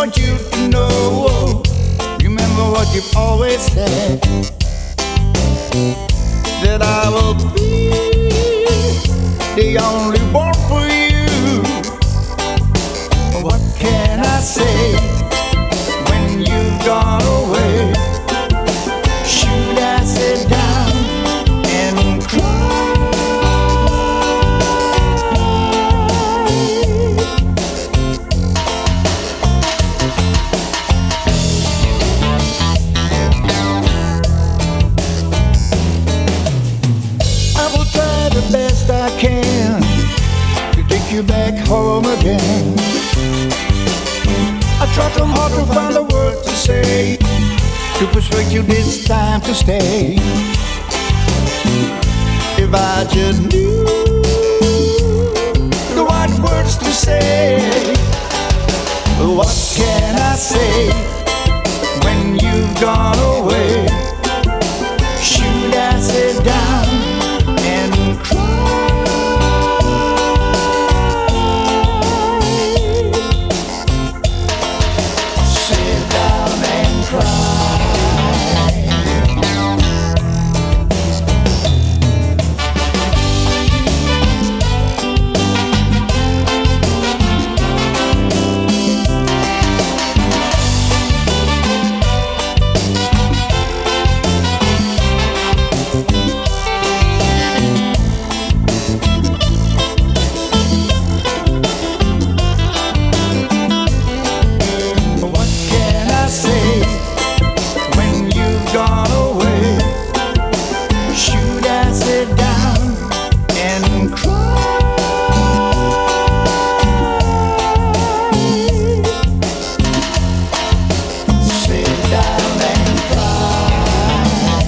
want you to know. Remember what you've always said, that I will be the only one for you. What can I say when you've gone away? Should I sit down and cry? I will try the best I can to take you back home again. I try so hard to find the words to say, to persuade you this time to stay. If I just knew the right words to say, what can I say when you've gone away? Should I sit down and cry? Sit down and cry. What can I say when you've gone away? Should I sit down and cry? Sit down and cry.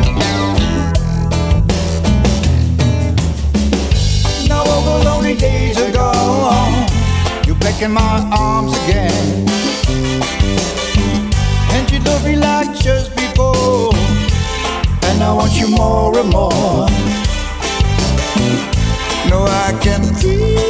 Now all the lonely days are gone. You're back in my arms again, and you love me like just before, and I want you more and more. No, I can feel